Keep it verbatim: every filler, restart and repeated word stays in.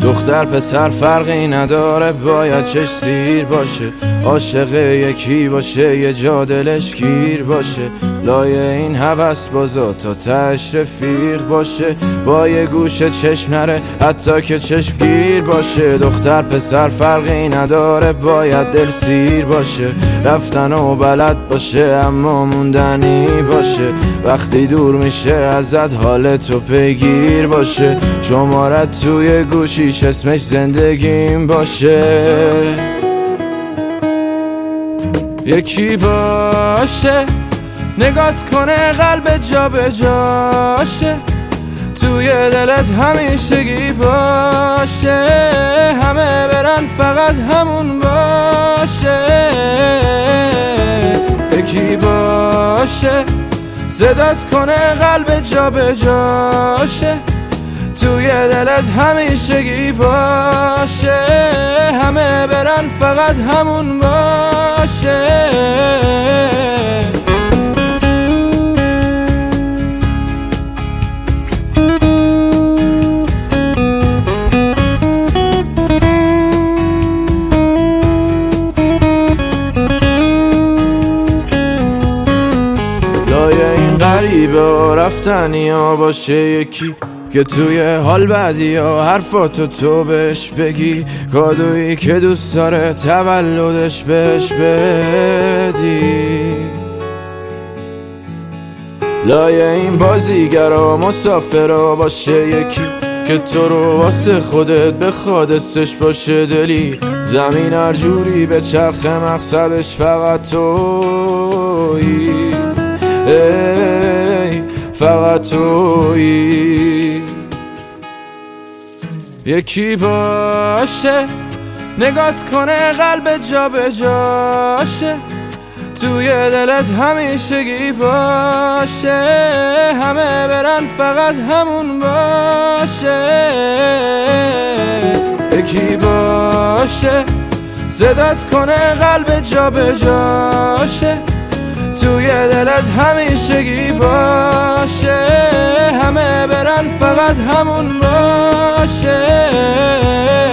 دختر پسر فرقی نداره، باید چش سیر باشه، عاشق یکی باشه، یه جا دلش گیر باشه، لای این هوس بازا تا تش رفیق باشه، با یه گوشه چشم نره حتی که چشم گیر باشه. دختر پسر فرقی نداره، باید دل سیر باشه، رفتن و بلد باشه اما موندنی باشه، وقتی دور میشه ازت حالتو پیگیر باشه، شمارت توی گوشیش اسمش زندگیم باشه. یکی باشه نگات کنه قلب جا به جاشه، توی دلت همیشگی باشه، همه برن فقط همون باشه. یکی باشه صدات کنه قلب جا به جاشه، توی دلت همیشگی باشه، همه برن فقط همون باشه. لای این غریبه و رفتنی ها باشه یکی که توی حال بعدی ها حرفاتو تو بهش بگی، کادویی که دوست داره تولدش بهش بدی. لای این بازیگرا مسافرا باشه یکی که تو رو واسه خودت بخواد استش باشه دلی، زمین هر جوری به چرخ مقصدش فقط تویی، ای فقط تویی. یکی باشه نگات کنه قلب جا به جاشه، توی دلت همیشگی باشه، همه برن فقط همون باشه. یکی باشه صدات کنه قلب جا به جاشه، توی دلت همیشگی باشه، همه برن فقط همون باشه.